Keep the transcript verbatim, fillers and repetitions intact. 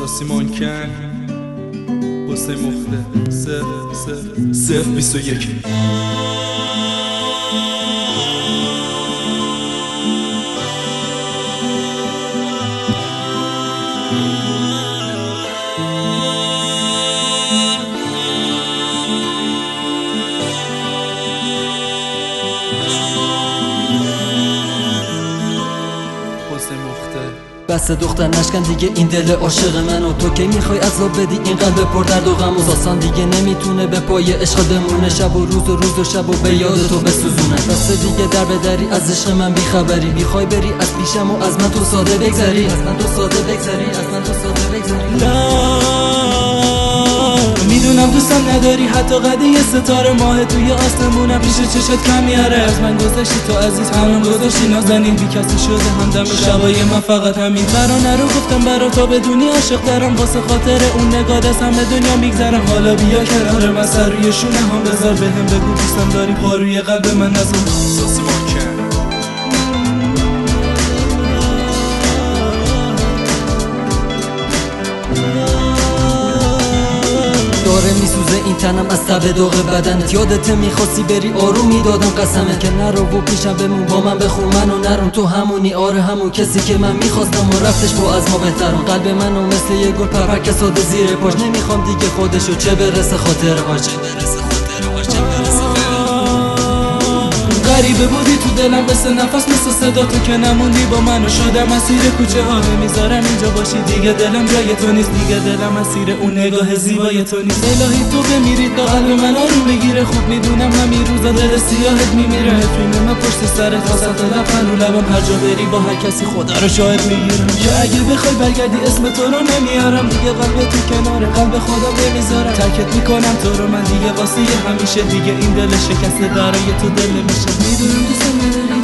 ساسی مانکن حسین مخته صف صف صف بیست و یک. بس دختر نشکن دیگه این دل عاشق منو، تو که میخوای عذاب بدی این قلب پر درد و غم و آسان دیگه نمیتونه به پای عشق بمونه، شب و روز و روز و شب و به یاد تو بسوزونه. بس دیگه در بدری از عشق من بیخبری، میخوای بری از پیشم و از من تو ساده بگذری، از من تو ساده بگذری، از من تو ساده بگذری. میدونم دوستم نداری، حتی قد یه ستاره ماه توی آسمونم پیش چشت کم میاره. از من گذشتی تو عزیز، همون گذاشتی نازنین، بی کسی شده همدم شبای من فقط همین. برا نرو گفتم برا تا بدونی عاشق دارم، واسه خاطر اون نگاه دستم به دنیا میگذرم. حالا بیا کنار من سر روی شونه هم بذار، بهم بگو دوستم داری، پا روی قلب من نذار. ساسی مانکن داره میسوزه این تنم از تب داغ بدنت، یادت میخواستی بری آروم میدادم قسمت که نرو و پیشم بمون با من بخون منو نرون، تو همونی آره همون کسی که من میخواستم و رفتش با از ما بهترون. قلب منو مثل یه گل پرپر که ساده زیر پاش، نمیخوام دیگه خودشو چه برسه خاطرهاش، چه برسه خاطرهاش، چه برسه غریبه بودی تو دلم مثل نفس، مثل صدا تو که نموندی با منو، شدم اسیر کوچه ها، نمیذارم اینجا باشی دیگه، دلم جای تو نیست دیگه، دلم اسیر اون نگاه زیبای تو نیست. الهی تو بمیری تا قلب من آروم بگیره، خوب میدونم همین روزا دل سیاهت میمیره. فیلم من پشت سرت واسه تو لبخند رو لبم، هر جا بری با هر کسی خدا رو شاهد میگیرم که اگه بخوای برگردی اسم تو رو نمیارم دیگه، قلب تو کناره قلب خدا نمیذارم، ترکت میکنم تو رو من دیگه واسه همیشه، دیگه این دل شکسته برای تو دل نمیشه. میدونم دوستم نداری